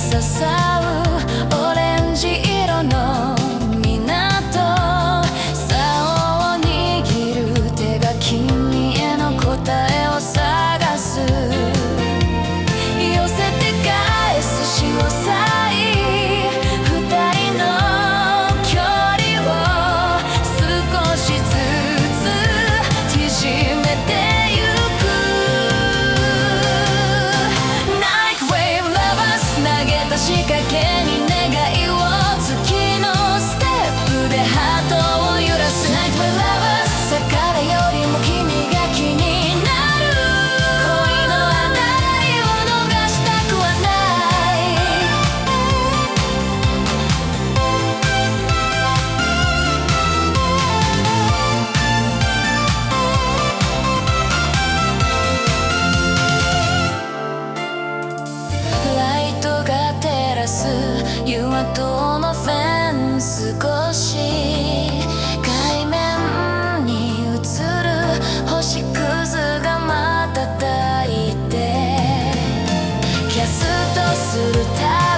刺さうオレンジ色の港、竿を握る手が君への答えを探す。寄せて返す潮騒、二人の距離を少しずつ縮めてゆく。 Night Wave Lovers 投げた仕掛けに願いを、月のステップでハートを揺らす。 Night Wave Lovers 魚よりも君が気になる。恋のあたりを逃したくはない。ライトが照らす湯跡のフェンス越し、海面に映る星屑が瞬いて、キャストするたび